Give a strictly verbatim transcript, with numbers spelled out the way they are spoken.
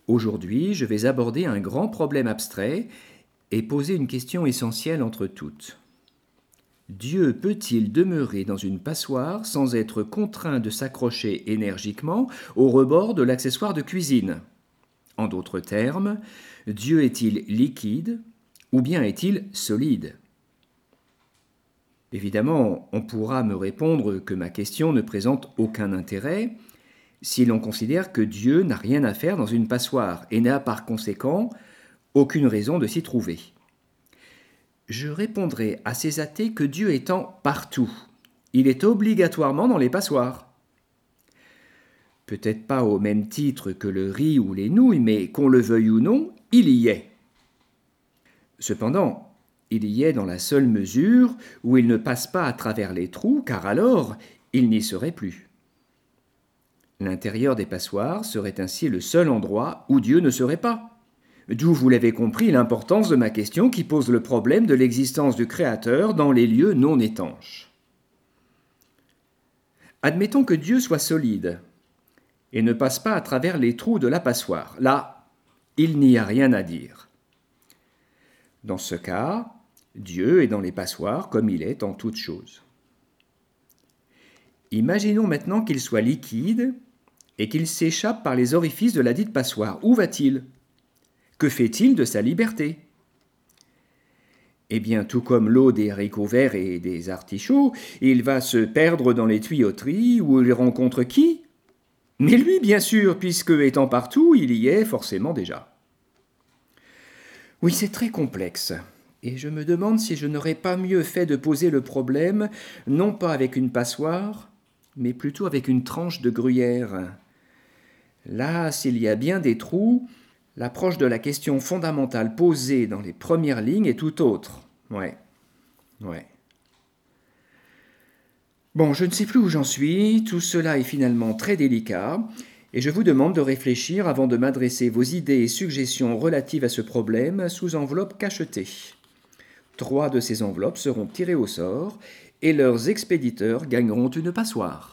Aujourd'hui, je vais aborder un grand problème abstrait et poser une question essentielle entre toutes. Dieu peut-il demeurer dans une passoire sans être contraint de s'accrocher énergiquement au rebord de l'accessoire de cuisine? En d'autres termes, Dieu est-il liquide ou bien est-il solide? Évidemment, on pourra me répondre que ma question ne présente aucun intérêt si l'on considère que Dieu n'a rien à faire dans une passoire et n'a par conséquent aucune raison de s'y trouver. Je répondrai à ces athées que Dieu étant partout, il est obligatoirement dans les passoires. Peut-être pas au même titre que le riz ou les nouilles, mais qu'on le veuille ou non, il y est. Cependant, il y est dans la seule mesure où il ne passe pas à travers les trous, car alors il n'y serait plus. L'intérieur des passoires serait ainsi le seul endroit où Dieu ne serait pas. D'où vous l'avez compris l'importance de ma question qui pose le problème de l'existence du Créateur dans les lieux non étanches. Admettons que Dieu soit solide et ne passe pas à travers les trous de la passoire. Là, il n'y a rien à dire. Dans ce cas, Dieu est dans les passoires comme il est en toutes choses. Imaginons maintenant qu'il soit liquide et qu'il s'échappe par les orifices de la dite passoire. Où va-t-il ? Que fait-il de sa liberté ? Eh bien, tout comme l'eau des haricots verts et des artichauts, il va se perdre dans les tuyauteries où il rencontre qui ? Mais lui, bien sûr, puisque, étant partout, il y est forcément déjà. Oui, c'est très complexe. Et je me demande si je n'aurais pas mieux fait de poser le problème, non pas avec une passoire, mais plutôt avec une tranche de gruyère. Là, s'il y a bien des trous, l'approche de la question fondamentale posée dans les premières lignes est tout autre. Ouais, ouais. Bon, je ne sais plus où j'en suis, tout cela est finalement très délicat, et je vous demande de réfléchir avant de m'adresser vos idées et suggestions relatives à ce problème sous enveloppe cachetée. Trois de ces enveloppes seront tirées au sort et leurs expéditeurs gagneront une passoire.